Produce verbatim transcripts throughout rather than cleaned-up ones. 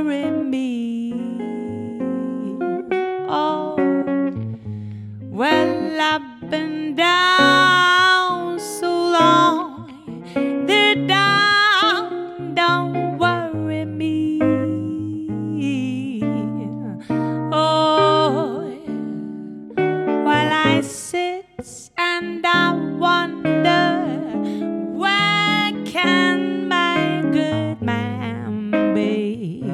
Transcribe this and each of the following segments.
worry me. Oh, well, I've been down so long that down don't worry me. Oh, while I sit and I wonder, where can my good man be?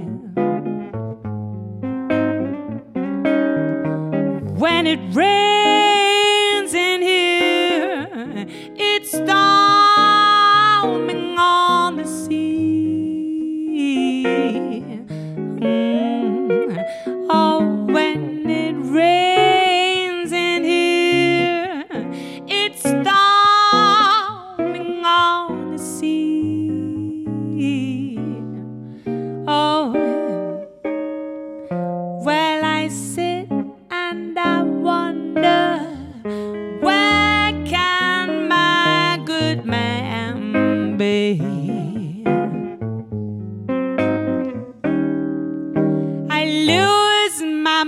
When it rains in here, it's storming on the sea. Mm. Oh, when it rains in here, it's storming on the sea. Oh, well, I sit and I wonder, where can my good man be? I lose my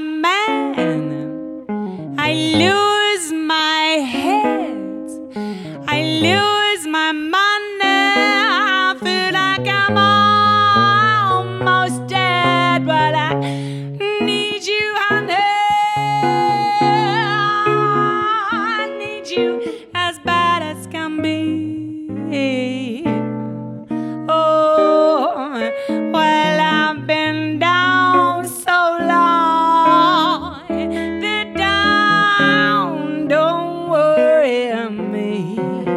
man, I lose my head, I lose my money, I feel like I'm almost dead, but I need you, honey. I need you as bad as can be. Oh, well, I've been down so long that down don't worry me.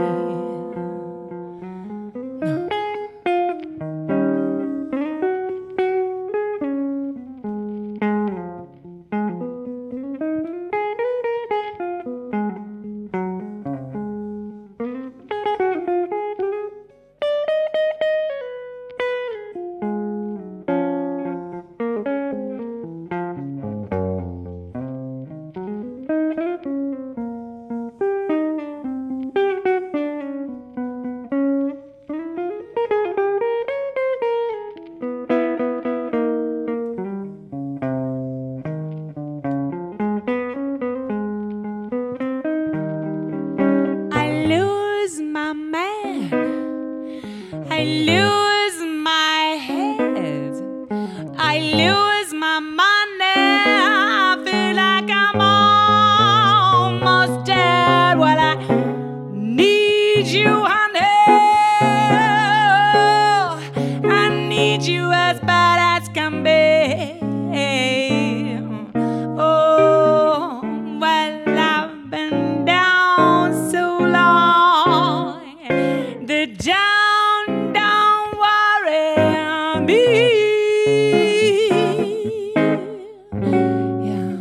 I lose my man, I lose my head, I lose my money, I feel like I'm almost dead. Well, I need you, honey. I need you as bad as can be. Oh, well, I've been down so long, the down don't worry me. Yeah.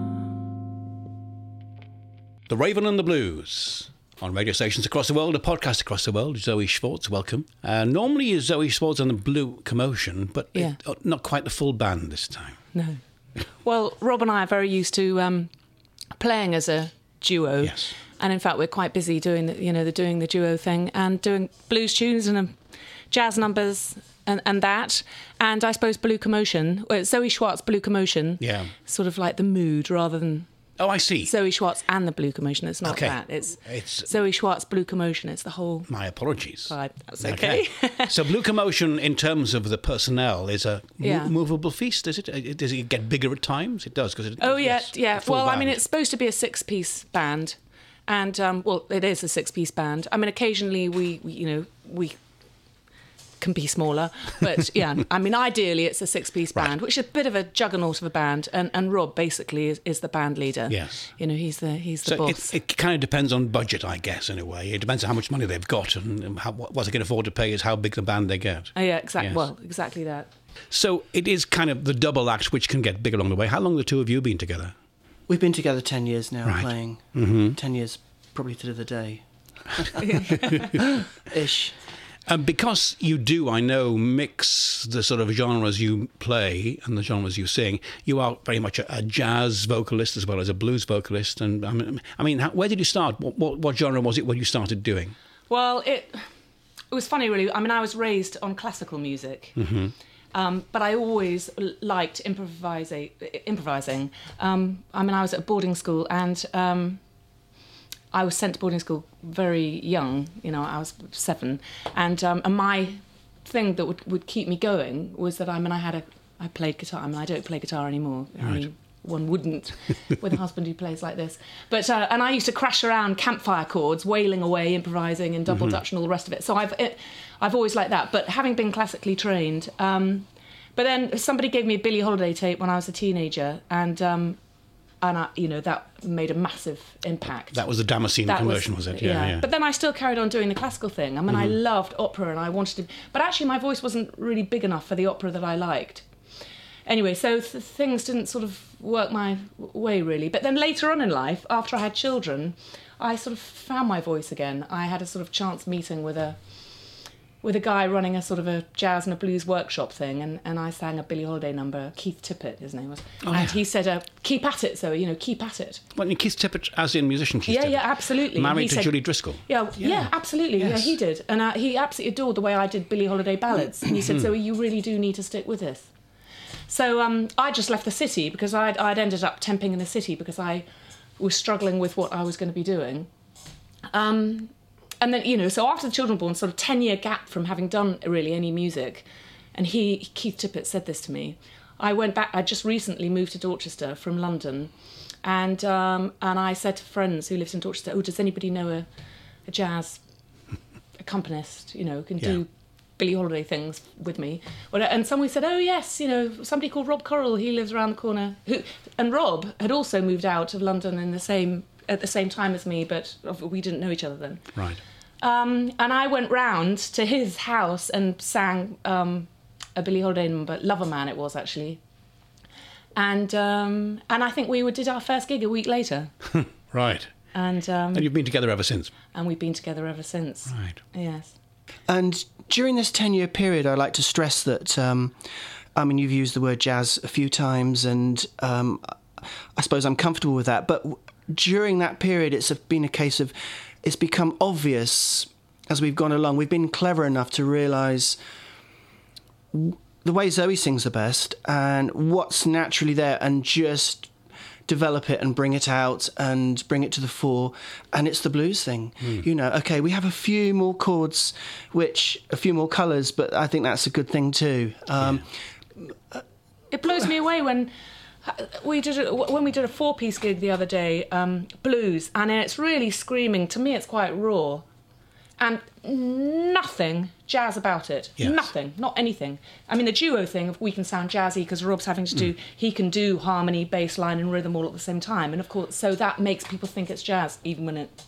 The Raven and the Blues on radio stations across the world, a podcast across the world. Zoe Schwartz, welcome. Uh, normally is Zoe Schwartz on the Blue Commotion, but Yeah. it, uh, not quite the full band this time. No. Well, Rob and I are very used to um, playing as a duo. Yes. And in fact, we're quite busy doing the, you know, the doing the duo thing and doing blues tunes and um, jazz numbers and, and that. And I suppose Blue Commotion, well, it's Zoe Schwartz, Blue Commotion. Yeah. Sort of like the mood rather than Oh, I see. Zoe Schwartz and the Blue Commotion. It's not Okay. that. It's, It's- Zoe Schwartz, Blue Commotion. It's the whole My apologies. vibe. That's okay. So Blue Commotion, in terms of the personnel, is a mo- Yeah. movable feast, is it? Uh, Does it get bigger at times? It does, because it Oh, yeah, yes, yeah. a full Well, I mean, band. it's supposed to be a six-piece band. And, um, well, it is a six-piece band. I mean, occasionally we, we you know, we can be smaller. But, yeah, I mean, ideally it's a six-piece Right. band, which is a bit of a juggernaut of a band. And, and Rob, basically, is, is the band leader. Yes. You know, he's the he's the So boss. it, it kind of depends on budget, I guess, in a way. It depends on how much money they've got, and how, what they can afford to pay is how big the band they get. oh, yeah, exactly. Yes. Well, exactly that. So it is kind of the double act, which can get big along the way. How long have the two of you been together? We've been together ten years now, Right. playing. Mm-hmm. ten years, probably to the day. Ish. And because you do, I know, mix the sort of genres you play and the genres you sing, you are very much a, a jazz vocalist as well as a blues vocalist. And I mean, I mean how, where did you start? What, what, what genre was it when you started doing? Well, it it was funny, really. I mean, I was raised on classical music. Mm-hmm. Um, but I always liked improvisi- improvising. Um, I mean, I was at a boarding school and um, I was sent to boarding school very young. You know, I was seven. And, um, and my thing that would, would keep me going was that, I mean, I had a, I played guitar. I mean, I don't play guitar anymore. I Right. mean, one wouldn't with a husband who plays like this. But uh, and I used to crash around campfire chords, wailing away, improvising and double dutch and all the rest of it. So I've it, I've always liked that. But having been classically trained, um, but then somebody gave me a Billie Holiday tape when I was a teenager, and um, and I, you know, that made a massive impact. That was the Damascene That commercial, was, it? Yeah, yeah. But then I still carried on doing the classical thing. I mean, I loved opera, and I wanted to. But actually, my voice wasn't really big enough for the opera that I liked. Anyway, so th- things didn't sort of work my way, really. But then later on in life, after I had children, I sort of found my voice again. I had a sort of chance meeting with a with a guy running a sort of a jazz and a blues workshop thing, and, and I sang a Billie Holiday number, Keith Tippett, his name was. Oh, and yeah. he said, uh, keep at it, Zoe, you know, keep at it. Well, and Keith Tippett, as in musician Keith Yeah, Tippett. yeah, absolutely. Married He to said- Julie Driscoll. Yeah, yeah, Yeah. absolutely. Yes. Yeah, he did. And uh, he absolutely adored the way I did Billie Holiday ballads. And he said, Zoe, you really do need to stick with this. So um, I just left the city because I'd, I'd ended up temping in the city because I was struggling with what I was going to be doing. Um, and then, you know, so after the children were born, sort of ten-year gap from having done really any music, and he, Keith Tippett said this to me, I went back, I just recently moved to Dorchester from London, and um, and I said to friends who lived in Dorchester, oh, does anybody know a, a jazz accompanist, you know, who can Yeah. do Billie Holiday things with me? Well, and somebody said, oh, yes, you know, somebody called Rob Correll, he lives around the corner. Who, and Rob had also moved out of London in the same at the same time as me, but we didn't know each other then. Right. Um, and I went round to his house and sang um, a Billie Holiday number, Lover Man it was actually. And um, and I think we did our first gig a week later. Right. And um, And you've been together ever since. and we've been together ever since. Right. Yes. And during this ten-year period, I'd like to stress that, um, I mean, you've used the word jazz a few times, and um, I suppose I'm comfortable with that. But w- during that period, it's been a case of, it's become obvious as we've gone along. We've been clever enough to realise w- the way Zoe sings the best and what's naturally there, and just develop it and bring it out and bring it to the fore. And it's the blues thing. Mm. You know, okay, we have a few more chords, which a few more colours, but I think that's a good thing too. Um, yeah. It blows me away when we did a, when we did a four-piece gig the other day, um, blues, and it's really screaming. To me, it's quite raw, and nothing jazz about it. Yes. Nothing, not anything. I mean, the duo thing, we can sound jazzy because Rob's having to do, mm. he can do harmony, bass line and rhythm all at the same time. And of course, so that makes people think it's jazz, even when it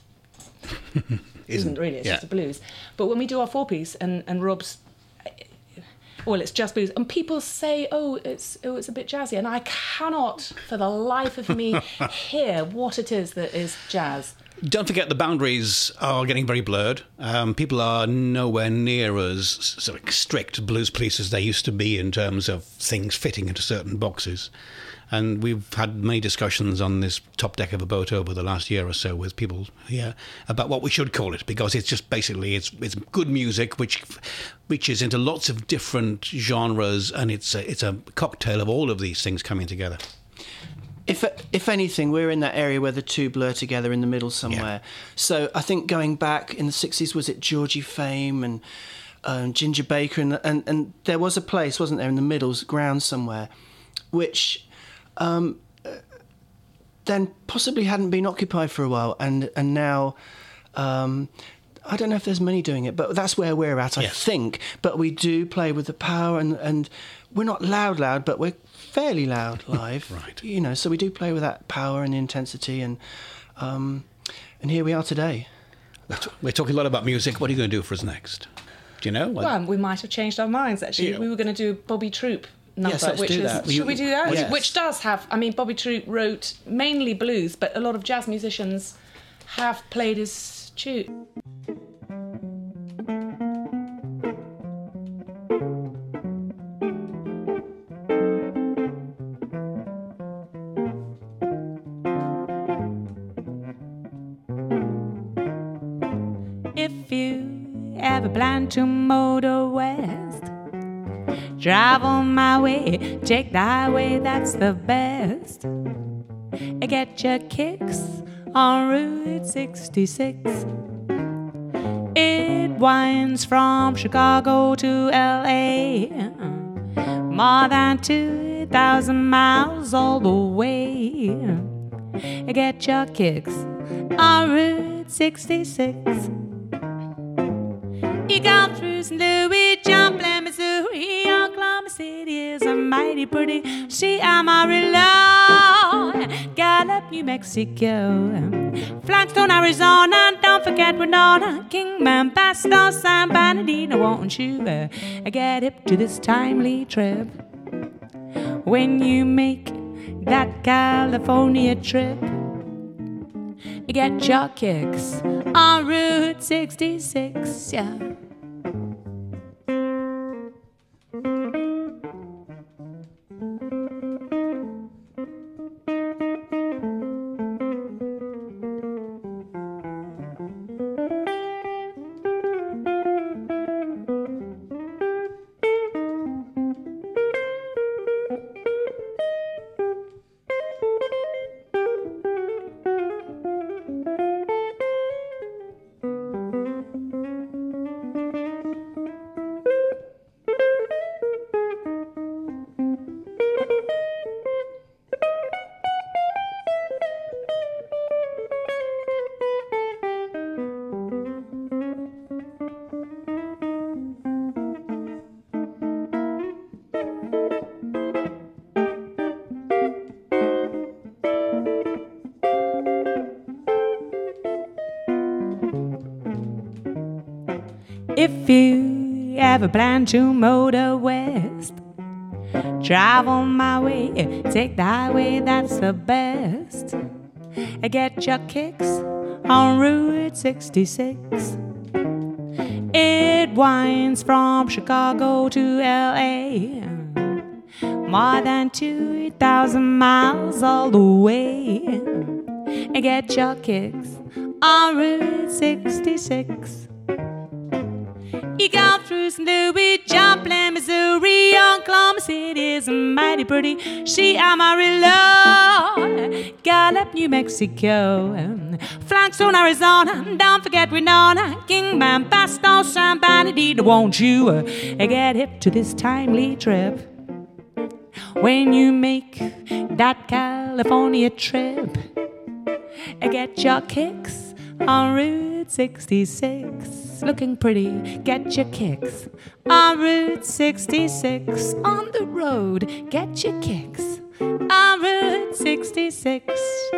isn't really, it's yeah. just a blues. But when we do our four-piece and, and Rob's, well, it's just blues, and people say, oh, it's oh, it's a bit jazzy, and I cannot, for the life of me, hear what it is that is jazz. Don't forget the boundaries are getting very blurred. Um, people are nowhere near as sort of strict blues police as they used to be in terms of things fitting into certain boxes. And we've had many discussions on this top deck of a boat over the last year or so with people here about what we should call it, because it's just basically it's it's good music which reaches into lots of different genres, and it's a, it's a cocktail of all of these things coming together. If if anything, we're in that area where the two blur together in the middle somewhere. Yeah. So I think going back in the sixties, was it Georgie Fame and um, Ginger Baker, and, and and there was a place, wasn't there, in the middle ground somewhere, which um, then possibly hadn't been occupied for a while, and and now. Um, I don't know if there's many doing it, but that's where we're at, I yes. think. But we do play with the power, and, and we're not loud, loud, but we're fairly loud live. Right. You know, so we do play with that power and intensity, and um, and here we are today. We're talking a lot about music. What are you going to do for us next? Do you know? Well, we might have changed our minds, actually. Yeah. We were going to do Bobby Troop number, yes, let's which do is... that. Should we do that? Yes. Which does have... I mean, Bobby Troop wrote mainly blues, but a lot of jazz musicians have played his tune. If you ever plan to motor west, Drive on my way, take the highway, that's the best. Get your kicks on Route sixty-six. It winds from Chicago to L A, more than two thousand miles all the way. Get your kicks on Route sixty-six. You go through Saint Louis, Champlain, Missouri, Oklahoma City is a mighty pretty. See Amarillo, Gallup, New Mexico, Flagstone, Arizona, don't forget Winona, Kingman, Pasto, San Bernardino. Won't you uh, get hip to this timely trip? When you make that California trip, get your kicks on Route sixty-six, yeah. If you ever plan to motor west, drive on my way, take the highway, that's the best. Get your kicks on Route sixty-six. It winds from Chicago to L A, more than two thousand miles all the way. Get your kicks on Route sixty-six. You go through Saint Louis, Champlain, Missouri, Oklahoma City is mighty pretty. See Amarillo, Gallup, New Mexico, Flagstone, Arizona, don't forget Winona, Kingman, Pasto, San Bernardino. Won't you uh, get hip to this timely trip? When you make that California trip, get your kicks on Route sixty-six. Looking pretty, get your kicks on Route sixty-six. On the road, get your kicks on Route sixty-six.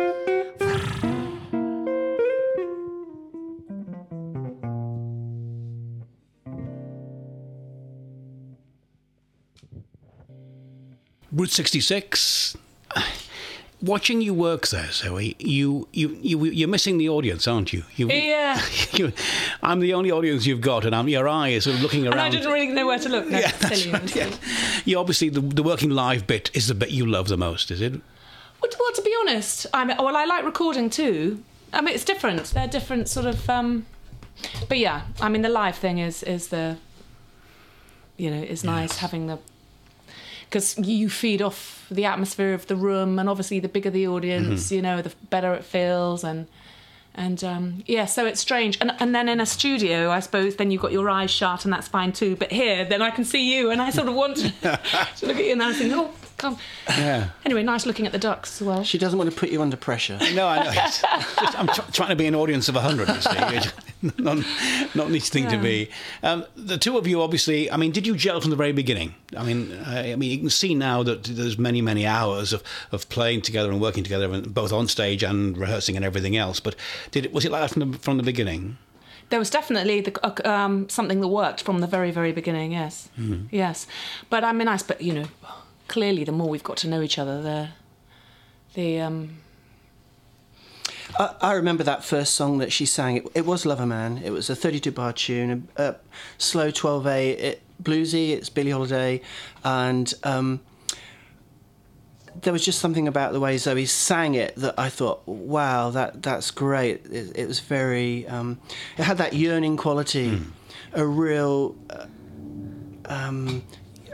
Route sixty-six. Watching you work there, Zoe, you, you, you, you're missing the audience, aren't you? you Yeah. You, I'm the only audience you've got, and I'm your eyes sort of looking around. And I didn't really know where to look. No, yeah, that's silly. right, yeah. You obviously, the, the working live bit is the bit you love the most, is it? Well, well, to be honest, I mean, well, I like recording too. I mean, it's different. They're different sort of... Um, but yeah, I mean, the live thing is, is the... You know, is nice yes. having the... Because you feed off the atmosphere of the room, and obviously the bigger the audience, mm-hmm. you know, the better it feels, and and um, yeah, so it's strange. And and then in a studio, I suppose, then you've got your eyes shut, and that's fine too. But here, then I can see you, and I sort of want to, to look at you, and I think, oh, come. Yeah. Anyway, nice looking at the ducks as well. She doesn't want to put you under pressure. No, I know. It's just, I'm tr- trying to be an audience of a hundred, you see. not, not needing yeah. to be. Um, the two of you, obviously, I mean, did you gel from the very beginning? I mean, I, I mean, you can see now that there's many, many hours of, of playing together and working together, both on stage and rehearsing and everything else. But did it, was it like that from the, from the beginning? There was definitely the, uh, um, something that worked from the very, very beginning, yes. Mm. Yes. But I mean, I but you know, clearly the more we've got to know each other, the... the um, I, I remember that first song that she sang. It, it was Lover Man. It was a thirty-two bar tune, a, a slow twelve eight, it, bluesy. It's Billie Holiday, and um, there was just something about the way Zoe sang it that I thought, wow, that that's great. It, it was very. Um, it had that yearning quality, mm. a real. Uh, um,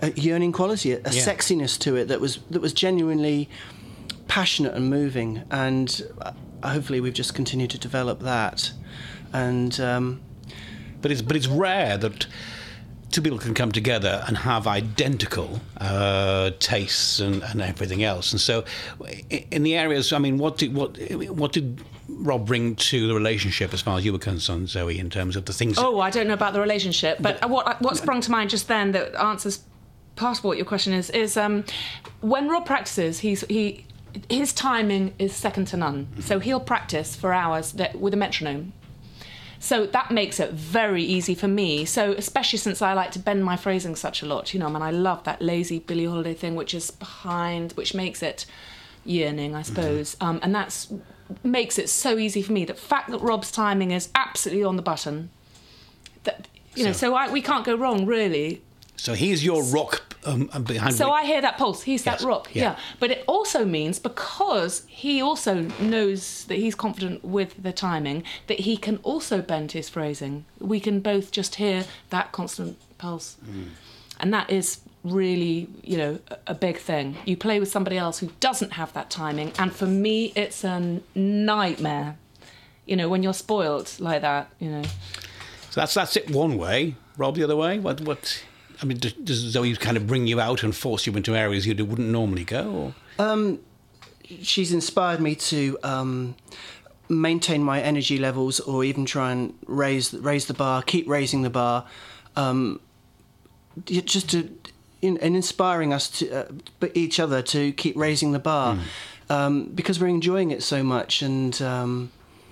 a yearning quality, a, a Yeah. sexiness to it that was that was genuinely passionate and moving, and uh, hopefully we've just continued to develop that. And um, But it's but it's rare that two people can come together and have identical uh, tastes and, and everything else. And so, i- in the areas, I mean, what did what what did Rob bring to the relationship as far as you were concerned, Zoe, in terms of the things? Oh, I don't know about the relationship, but what what sprung to mind just then that answers part of what your question is is um, when Rob practices, he's he his timing is second to none. So he'll practice for hours that, with a metronome. So that makes it very easy for me. So especially since I like to bend my phrasing such a lot, you know, I mean, I love that lazy Billie Holiday thing, which is behind, which makes it yearning, I suppose. Um, and that's makes it so easy for me. The fact that Rob's timing is absolutely on the button, that you know, So- so I, we can't go wrong, really. So he's your rock um, behind. So which- I hear that pulse. He's that Yes, rock. yeah. Yeah. But it also means, because he also knows that he's confident with the timing, that he can also bend his phrasing. We can both just hear that constant pulse. Mm. And that is really, you know, a a big thing. You play with somebody else who doesn't have that timing, and for me, it's a nightmare. You know, when you're spoiled like that, you know. So that's that's it one way. Rob, the other way. What what? I mean, does, does Zoe kind of bring you out and force you into areas you wouldn't normally go? Or? she's inspired me to um, maintain my energy levels, or even try and raise raise the bar, keep raising the bar, um, y- just to in, and inspiring us to uh, but each other to keep raising the bar, um, because we're enjoying it so much. And um,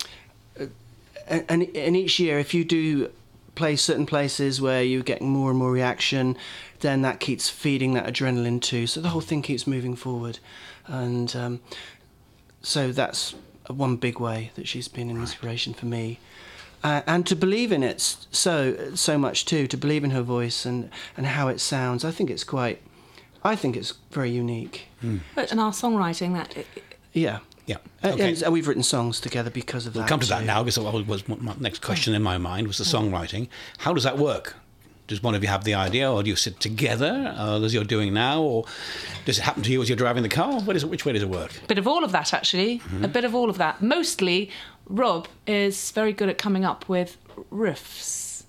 and, and each year, if you do play certain places where you're getting more and more reaction, then that keeps feeding that adrenaline too. So the whole thing keeps moving forward. And um, so that's one big way that she's been an inspiration for me. Uh, and to believe in it so so much too, to believe in her voice and, and how it sounds. I think it's quite, I think it's very unique. But in our songwriting, that Yeah. Yeah. Uh, Okay. and we've written songs together because of We'll that. come to that too. now, because that was my next question in my mind, was the songwriting. How does that work? Does one of you have the idea, or do you sit together, uh, as you're doing now, or does it happen to you as you're driving the car? What is it, which way does it work? bit of all of that, actually. A bit of all of that. Mostly, Rob is very good at coming up with riffs,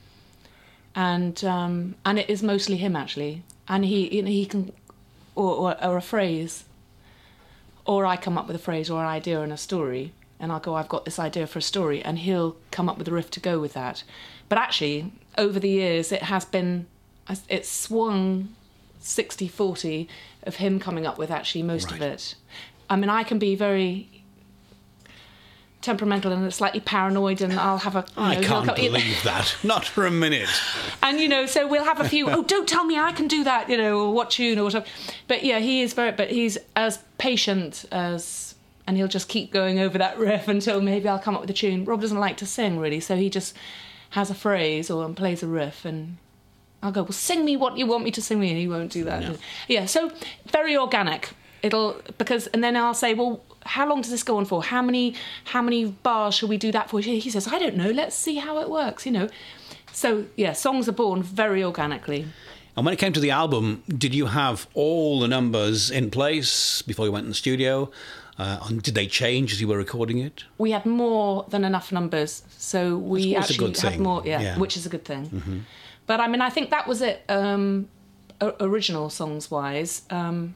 and um, and it is mostly him, actually. And he you know, he can, or, or or a phrase, or I come up with a phrase or an idea and a story, and I'll go, I've got this idea for a story, and he'll come up with a riff to go with that. But actually, over the years, it has been, it's swung sixty forty of him coming up with actually most of Right. it. I mean, I can be very temperamental and slightly paranoid, and I'll have a... you I know, he'll can't come- believe that. Not for a minute. And, you know, so we'll have a few, oh, don't tell me I can do that, you know, or what tune or whatever. But, yeah, he is very, but he's as patient as, and he'll just keep going over that riff until maybe I'll come up with a tune. Rob doesn't like to sing, really, so he just has a phrase or plays a riff, and I'll go, well, sing me what you want me to sing me, and he won't do that. Yeah. Yeah, so very organic. It'll, because, and then I'll say, well, how long does this go on for? How many, how many bars should we do that for? He says, I don't know, let's see how it works, you know. So, yeah, songs are born very organically. And when it came to the album, did you have all the numbers in place before you went in the studio? Uh, and did they change as you were recording it? We had more than enough numbers, so we That's always a actually good had thing. more, yeah, Yeah. which is a good thing. Mm-hmm. But, I mean, I think that was it, um, o- original songs-wise. Um,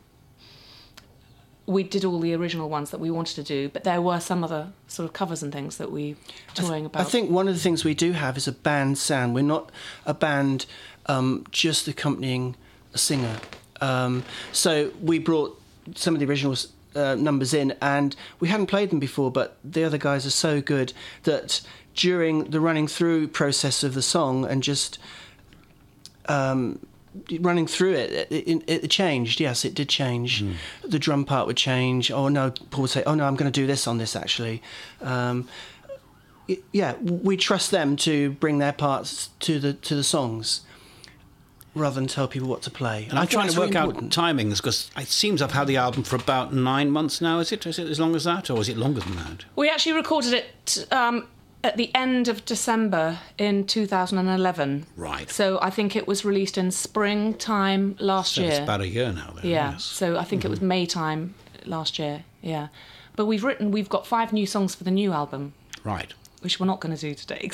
we did all the original ones that we wanted to do, but there were some other sort of covers and things that we were toying about. I think one of the things we do have is a band sound. We're not a band um, just accompanying a singer. Um, so we brought some of the original uh, numbers in, and we hadn't played them before, but the other guys are so good that during the running through process of the song and just um, running through it, it, it, it changed. Yes, it did change. Mm. The drum part would change. Oh no, Paul would say, "Oh no, I'm going to do this on this actually." Um, yeah, we trust them to bring their parts to the to the songs, rather than tell people what to play. And I'm I think trying to that's work really out important. timings, because it seems I've had the album for about nine months now. Is it? Is it as long as that, or is it longer than that? We actually recorded it um, at the end of December in two thousand eleven. Right. So I think it was released in springtime last So year. it's about a year now then. Yeah. Yes. So I think mm-hmm. it was May time last year. Yeah. But we've written, we've got five new songs for the new album. Right. Which we're not going to do today.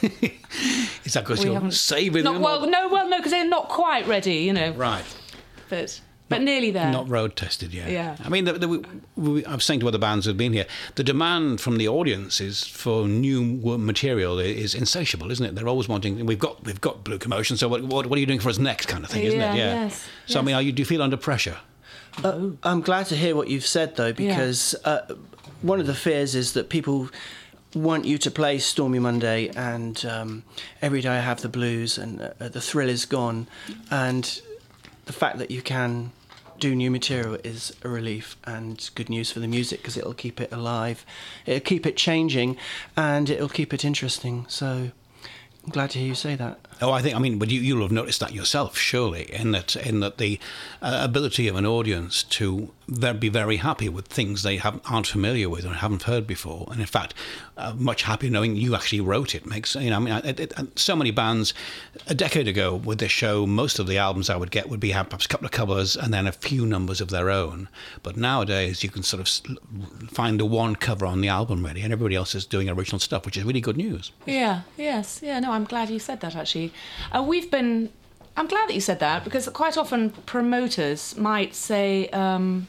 Is that because you're saving not, them? Well, no, well, no, because they're not quite ready, you know. Right. But but not, nearly there. Not road tested yet. Yeah. I mean, the, the, we, I was saying to other bands who've been here, the demand from the audience is for new material is insatiable, isn't it? They're always wanting. We've got we've got Blue Commotion, so what what, what are you doing for us next, kind of thing, isn't yeah, it? Yeah. Yes. So yes. I mean, are you do you feel under pressure? Uh, I'm glad to hear what you've said, though, because yeah. uh, one of the fears is that people want you to play Stormy Monday and um, Every Day I Have the Blues, and uh, the thrill is gone, and the fact that you can do new material is a relief and good news for the music, because it'll keep it alive, it'll keep it changing, and it'll keep it interesting. So I'm glad to hear you say that. Oh, I think, I mean, but you, you'll have noticed that yourself, surely, in that in that the uh, ability of an audience to be very happy with things they haven't, aren't familiar with or haven't heard before, and in fact, uh, much happier knowing you actually wrote it. Makes, you know, I mean, it, it, so many bands, a decade ago with this show, most of the albums I would get would be have perhaps a couple of covers and then a few numbers of their own. But nowadays, you can sort of find the one cover on the album, really, and everybody else is doing original stuff, which is really good news. Yeah, yes, yeah, no, I'm glad you said that, actually. Uh, we've been... I'm glad that you said that, because quite often promoters might say... Um,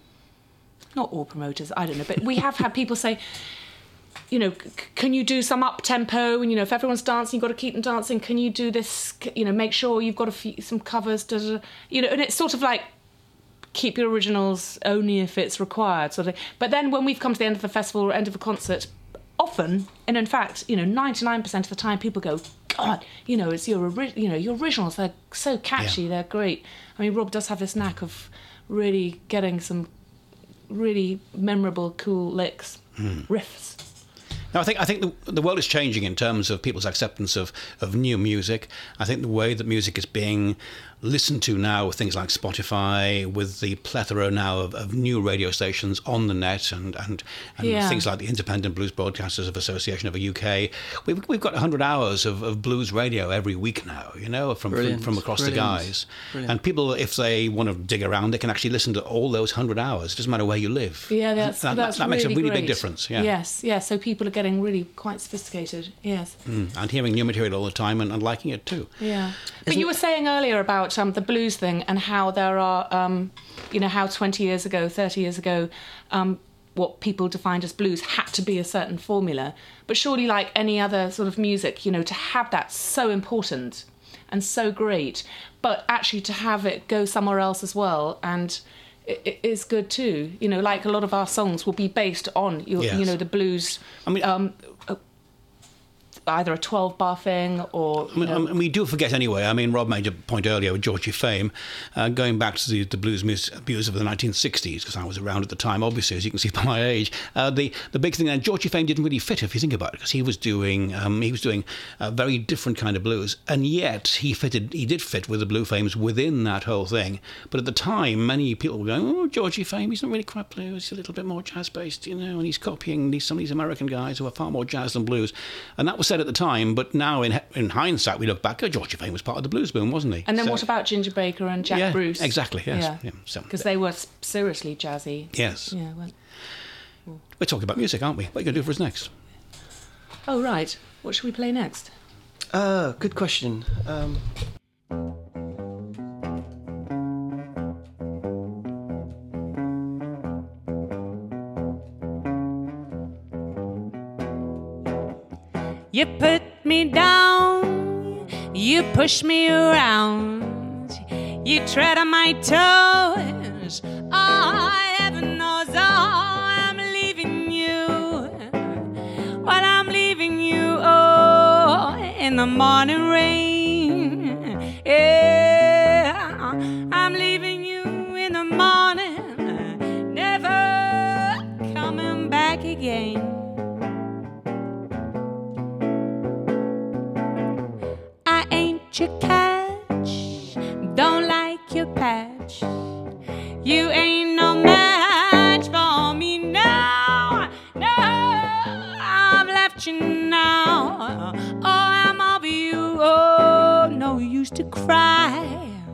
not all promoters, I don't know, but we have had people say, you know, c- can you do some up-tempo? And, you know, if everyone's dancing, you've got to keep them dancing. Can you do this, you know, make sure you've got a few, some covers, da, da, da. You know, and it's sort of like, keep your originals only if it's required, sort of thing. But then when we've come to the end of the festival or end of a concert, often, and in fact, you know, ninety-nine percent of the time, people go, God, you know, it's your, ori- you know, your originals, they're so catchy, yeah. They're great. I mean, Rob does have this knack of really getting some really memorable, cool licks, mm. riffs. Now, I think I think the, the world is changing in terms of people's acceptance of, of new music. I think the way that music is being listened to now with things like Spotify, with the plethora now of, of new radio stations on the net, and and, and yeah. things like the Independent Blues Broadcasters of Association of the U K, we've we've got one hundred hours of, of blues radio every week now, you know, from from, from across Brilliant. the guys. Brilliant. And people, if they want to dig around, they can actually listen to all those one hundred hours. It doesn't matter where you live. Yeah, that's that, that's that, that really makes a really great. big difference. Yeah. Yes, yes. So people are getting really quite sophisticated. Yes. Mm. And hearing new material all the time and, and liking it too. Yeah. But Isn't you were saying earlier about um, the blues thing and how there are, um, you know, how twenty years ago, thirty years ago, um, what people defined as blues had to be a certain formula. But surely, like any other sort of music, you know, to have that so important and so great, but actually to have it go somewhere else as well, and it, it is good too. You know, like a lot of our songs will be based on, your, yes. you know, the blues. I mean. Um, either a twelve bar thing or... I mean, I mean, we do forget anyway. I mean, Rob made a point earlier with Georgie Fame, uh, going back to the, the blues music of the nineteen sixties, because I was around at the time, obviously, as you can see by my age. Uh, the the big thing then, Georgie Fame didn't really fit, if you think about it, because he was doing um, he was doing a very different kind of blues, and yet he fitted he did fit with the Blue Fames within that whole thing. But at the time, many people were going, "Oh, Georgie Fame, he's not really quite blues. He's a little bit more jazz based, you know, and he's copying these some of these American guys who are far more jazz than blues." And that was said at the time, but now in in hindsight we look back, oh, Georgie Fame was part of the blues boom, wasn't he? And then so, what about Ginger Baker and Jack yeah, Bruce? Exactly, yes. Yeah, because yeah, so, they were seriously jazzy. Yes. Yeah. Well, well. We're talking about music, aren't we? What are you going to do for us next? Oh, right. What should we play next? Uh, good question. Um... You put me down, you push me around, you tread on my toes. Oh, heaven knows, oh, I'm leaving you. Well, I'm leaving you, oh, in the morning rain. Yeah, I'm leaving you in the morning, never coming back again. Your catch, don't like your patch. You ain't no match for me now. No, I've left you now. fry.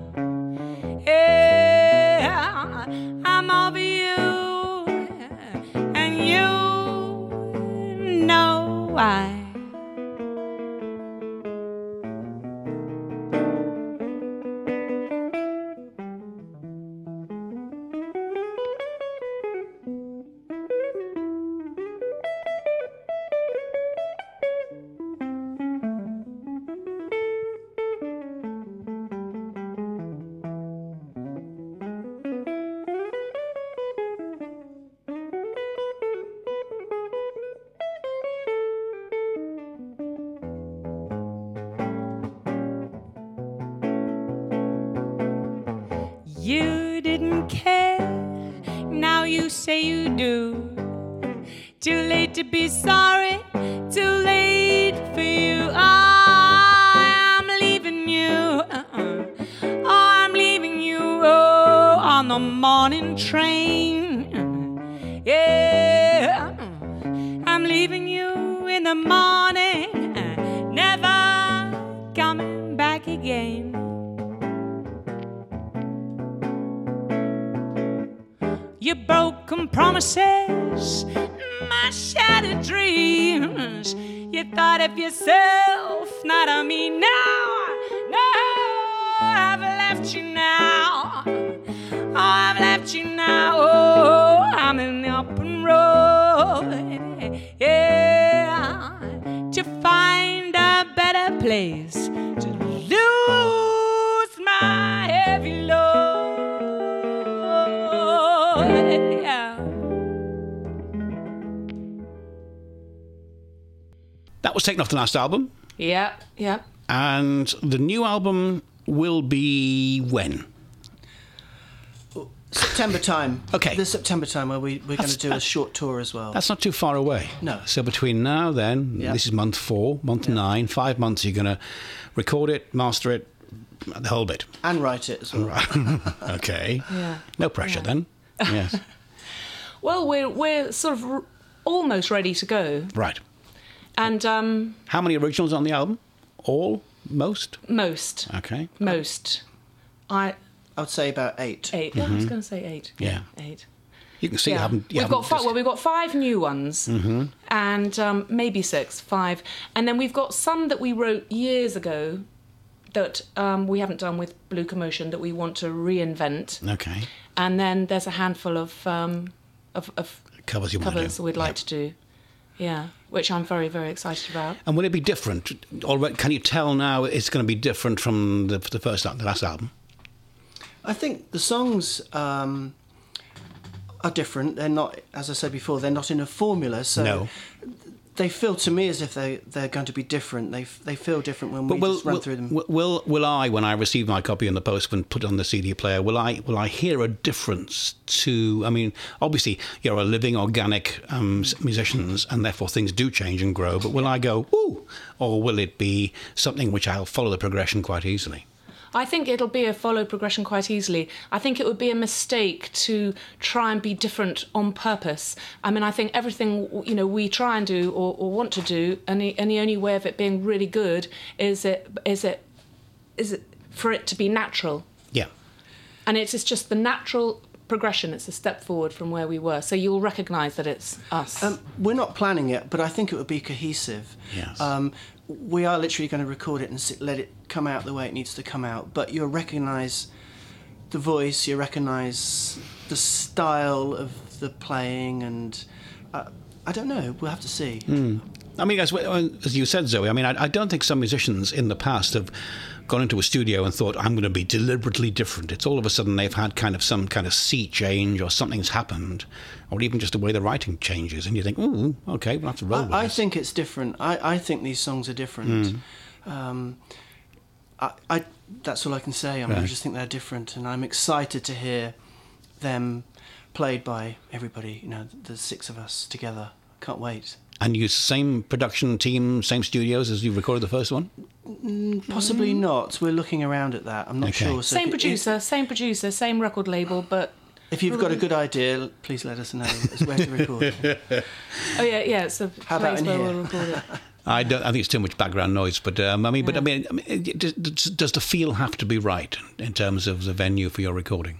Yeah, I'm over you, and you know why. You didn't care, now you say you do. Too late to be sorry, too late for you. I'm leaving you, uh-uh. Oh, I'm leaving you, oh, on the morning train. Yeah, I'm leaving you in the morning, never coming back again. Your broken promises, my shattered dreams. You thought of yourself, not of me now. No, I've left you now. Oh, I've left you now. Oh, I'm in the open road. Yeah, to find a better place to lose my heavy load. That was taken off the last album. Yeah, yeah. And the new album will be when? September time. Okay. The September time where we, we're going to do a short tour as well. That's not too far away. No. So between now then, Yeah. this is month four, month Yeah. nine, five months you're going to record it, master it, the whole bit. And write it as well. Okay. Yeah. No pressure Yeah. then. Yes. Well, we're we're sort of r- almost ready to go, Right. and um, How many originals on the album? All? Most? most, Okay. most, I I would say about eight. eight. Yeah, I was going to say eight. Yeah. eight. You can see you Yeah. haven't... You we've got haven't five. just- Well, we've got five new ones, and um, maybe six, five, and then we've got some that we wrote years ago that um, we haven't done with Blue Commotion that we want to reinvent, Okay. and then there's a handful of um, of, of Covers you want to covers do. we'd like Yeah. to do, yeah, which I'm very very excited about. And will it be different? Already, can you tell now it's going to be different from the, the first, the last album? I think the songs um, are different. They're not, as I said before, they're not in a formula. So No. they feel to me as if they, they're going to be different. They they feel different when we But will, just run will, through them. will, will will I, when I receive my copy in the post and put it on the C D player, will I will I hear a difference to? I mean, obviously you're a living, organic um, s- musicians, and therefore things do change and grow. But will I go ooh, or will it be something which I'll follow the progression quite easily? I think it'll be a follow progression quite easily. I think it would be a mistake to try and be different on purpose. I mean, I think everything, you know, we try and do or, or want to do, and the, and the only way of it being really good is it is it is it for it to be natural. Yeah. And it's, it's just the natural progression. It's a step forward from where we were. So you'll recognise that it's us. Um, we're not planning it, but I think it would be cohesive. Yes. Um, we are literally going to record it and sit, let it come out the way it needs to come out. But you'll recognise the voice, you recognise the style of the playing, and uh, I don't know. We'll have to see. Mm. I mean, as, as you said, Zoe, I mean, I, I don't think some musicians in the past have gone into a studio and thought, I'm going to be deliberately different. It's all of a sudden they've had kind of some kind of sea change or something's happened, or even just the way the writing changes, and you think, ooh, okay, we'll have to roll with I, I this. think it's different. I, I think these songs are different. Mm. Um, I, I, that's all I can say. I mean, I Right. just think they're different, and I'm excited to hear them played by everybody. You know, the six of us together. Can't wait. And you use the same production team, same studios as you recorded the first one? Possibly not. We're looking around at that. I'm not Okay. sure. So same if- producer, same producer, same record label, but If you've got a good idea, please let us know as where to record. oh yeah, yeah, it's a How about place in where here? we'll record it. I don't. I think it's too much background noise. But um, I mean, but Yeah. I mean, I mean does, does the feel have to be right in terms of the venue for your recording?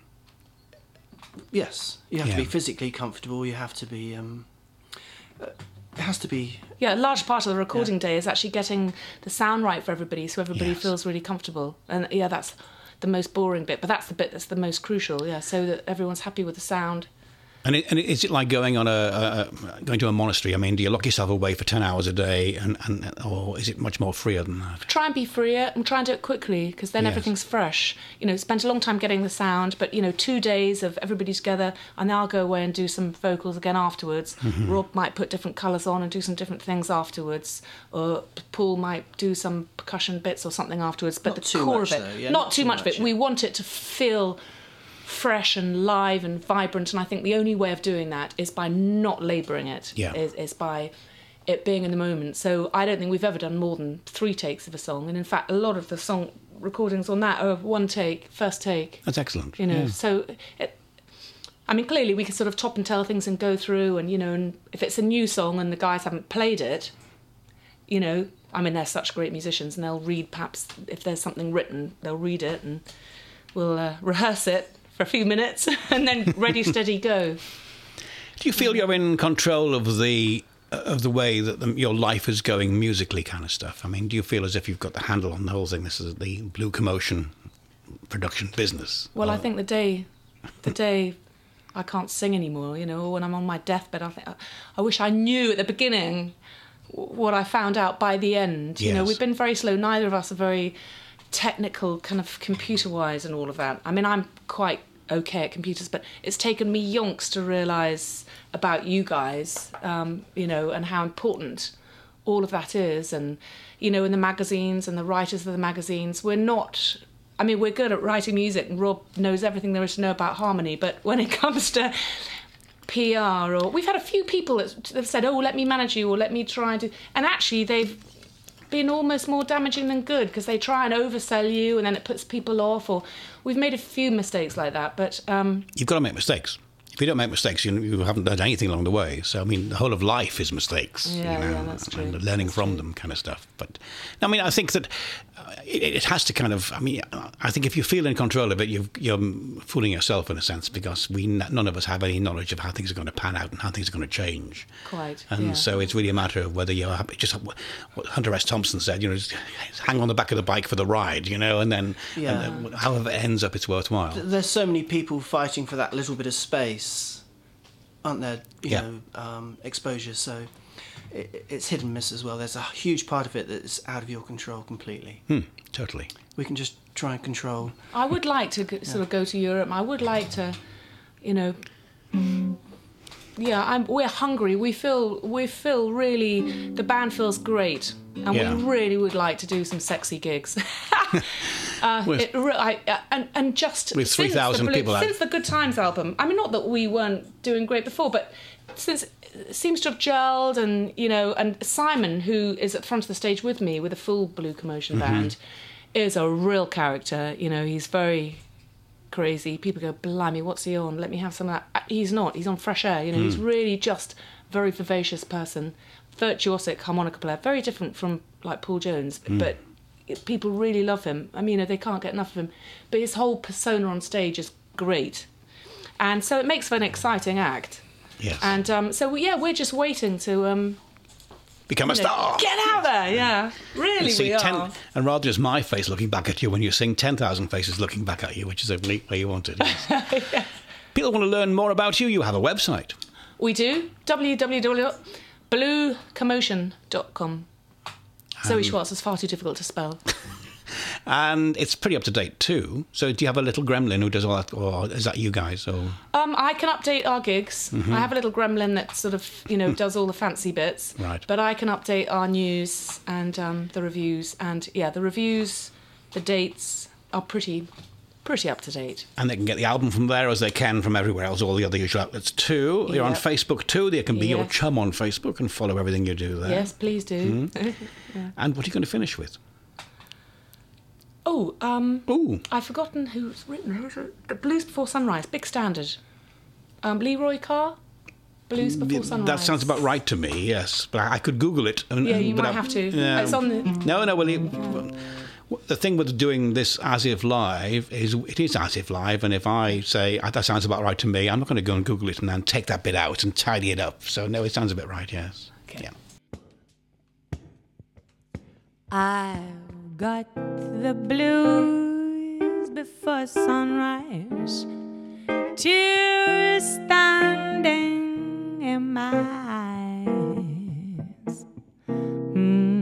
Yes, you have Yeah. to be physically comfortable. You have to be. Um, uh, it has to be. Yeah, a large part of the recording day is actually getting the sound right for everybody, so everybody Yes. feels really comfortable. And yeah, that's the most boring bit, but that's the bit that's the most crucial. Yeah, so that everyone's happy with the sound. And, it, and is it like going on a, a, a going to a monastery? I mean, do you lock yourself away for ten hours a day, and, and or is it much more freer than that? Try and be freer and try and do it quickly, because then Yes. everything's fresh. You know, spent a long time getting the sound, but you know, two days of everybody together, and then I'll go away and do some vocals again afterwards. Mm-hmm. Rob might put different colours on and do some different things afterwards, or Paul might do some percussion bits or something afterwards. But Not the too core much, of it, though, yeah, not, not too too much of it. much, yeah. We want it to feel fresh and live and vibrant, and I think the only way of doing that is by not labouring it. Yeah. Is, is by it being in the moment. So I don't think we've ever done more than three takes of a song, and in fact, a lot of the song recordings on that are one take, first take. That's excellent. You know, Yeah. so it, I mean, clearly we can sort of top and tail things and go through, and you know, and if it's a new song and the guys haven't played it, you know, I mean, they're such great musicians, and they'll read, perhaps if there's something written, they'll read it, and we'll uh, rehearse it for a few minutes, and then ready, steady, go. Do you feel you're in control of the of the way that the, your life is going musically, kind of stuff? I mean, do you feel as if you've got the handle on the whole thing? This is the Blue Commotion production business. Well, I Or- think the day, the day I can't sing anymore, you know, or when I'm on my deathbed, I think I wish I knew at the beginning what I found out by the end. You know, Yes. we've been very slow. Neither of us are very technical, kind of computer-wise and all of that. I mean, I'm quite okay at computers, but it's taken me yonks to realise about you guys, um, you know, and how important all of that is. And, you know, in the magazines and the writers of the magazines, we're not... I mean, we're good at writing music, and Rob knows everything there is to know about harmony, but when it comes to P R, or... We've had a few people that have said, oh, let me manage you, or let me try to... And actually, they've been almost more damaging than good, because they try and oversell you, and then it puts people off, or... We've made a few mistakes like that, but... Um, You've got to make mistakes. If you don't make mistakes, you, you haven't done anything along the way. So, I mean, the whole of life is mistakes. Yeah, you know, yeah, that's true. And learning That's from true. them kind of stuff. But, I mean, I think that uh, it, it has to kind of... I mean, I think if you feel in control of it, you've, you're fooling yourself in a sense, because we none of us have any knowledge of how things are going to pan out and how things are going to change. Quite, And yeah. so it's really a matter of whether you're happy. Just what Hunter S. Thompson said, you know, just hang on the back of the bike for the ride, you know, and then, Yeah. and then however it ends up, it's worthwhile. There's so many people fighting for that little bit of space, aren't there? You Yeah. know, um, exposure. So it, it's hit and miss as well. There's a huge part of it that's out of your control completely. Hmm, totally. We can just try and control. I would like to g- sort of go to Europe. I would like to, you know... Yeah, I'm, we're hungry. We feel we feel really... The band feels great. And Yeah. we really would like to do some sexy gigs. uh, With- it, re- I, uh, and, and just... With since the three thousand Blue- people out. Since the Good Times album. I mean, not that we weren't doing great before, but since it seems to have gelled, and, you know, and Simon, who is at the front of the stage with me with a full Blue Commotion Mm-hmm. band, is a real character. You know, he's very... crazy. People go, blimey, what's he on? Let me have some of that. He's not. He's on Fresh Air. You know, Hmm. he's really just a very vivacious person, virtuosic harmonica player, very different from like Paul Jones, Hmm. but it, people really love him. I mean, you know, they can't get enough of him. But his whole persona on stage is great, and so it makes for an exciting act. Yes. And um, so yeah, we're just waiting to um, Become a you know, star. get out there. Yeah, really, And see we ten, are. and rather just my face looking back at you when you sing ten thousand faces looking back at you, which is the way you want it. Yes. Yeah. People want to learn more about you. You have a website. We do. w w w dot blue commotion dot com. Zoe Schwartz is far too difficult to spell. And it's pretty up to date too. So do you have a little gremlin who does all that, or is that you guys? Or Um, I can update our gigs. Mm-hmm. I have a little gremlin that sort of, you know, does all the fancy bits. Right. But I can update our news and um, the reviews. And yeah, the reviews, the dates are pretty, pretty up to date. and they can get the album from there as they can from everywhere else, all the other usual outlets too. You're on Yep. Facebook too. They can be your Yes. chum on Facebook and follow everything you do there. Yes, please do. Mm-hmm. And what are you going to finish with? Oh, um, Ooh, I've forgotten who's written. Who's it? The Blues Before Sunrise, big standard. Um, Leroy Carr. Blues Before Sunrise. That sounds about right to me, yes. But I, I could Google it. And, Yeah, you but might I, have to. Yeah. It's on the... No, no, well... It, the thing with doing this as if live is it is as if live, and if I say that sounds about right to me, I'm not going to go and Google it and then take that bit out and tidy it up. So no, it sounds a bit right. Yes. Okay. Yeah. I've got the blues before sunrise, tears standing in my eyes. Mm.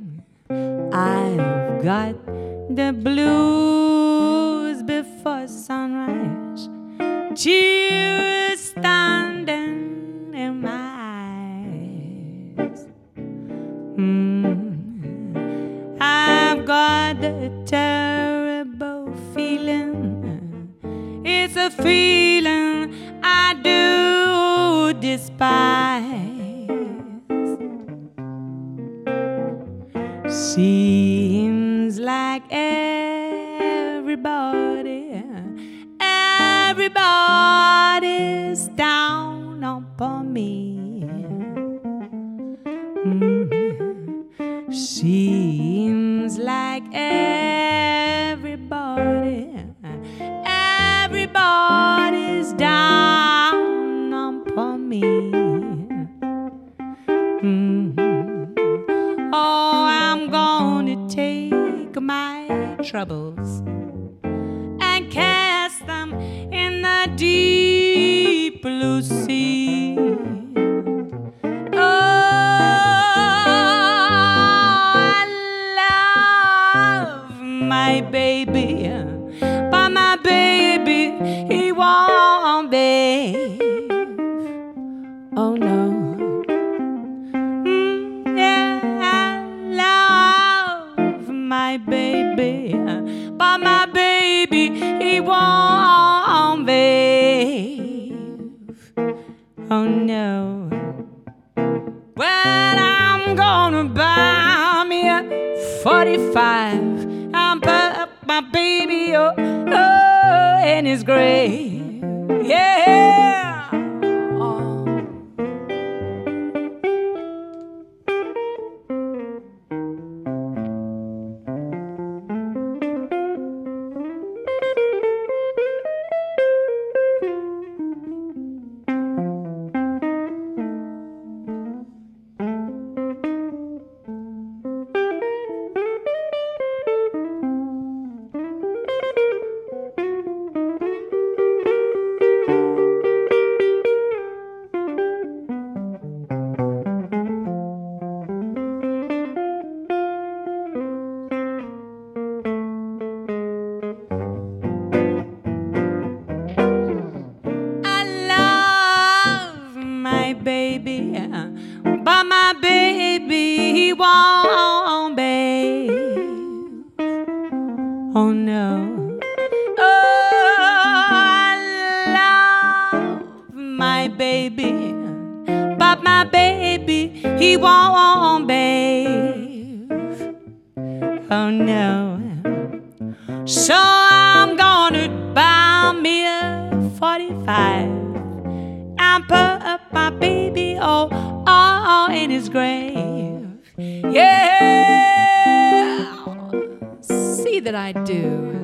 I've got the blues before sunrise, tears standing in my eyes. Mm. I've got the terrible feeling, it's a feeling I do despise. Seems like everybody, everybody's down upon me. Mm-hmm. Seems like everybody, everybody's down upon me. Mm-hmm. Oh, I'm gonna take my troubles and cast them in the deep blue sea. Oh, I love my baby, but my baby, he won't behave. Oh no. My baby, but my baby, he won't behave. Oh no. Well, I'm gonna buy me a forty-five and put my baby oh, oh, in his grave. Yeah. Oh. Baby, but my baby, he won't behave. Oh no. Oh, I love my baby, but my baby, he won't behave. Oh no. So I'm gonna buy me a forty-five and put up my baby oh, oh, in his grave. Yeah, see that I do.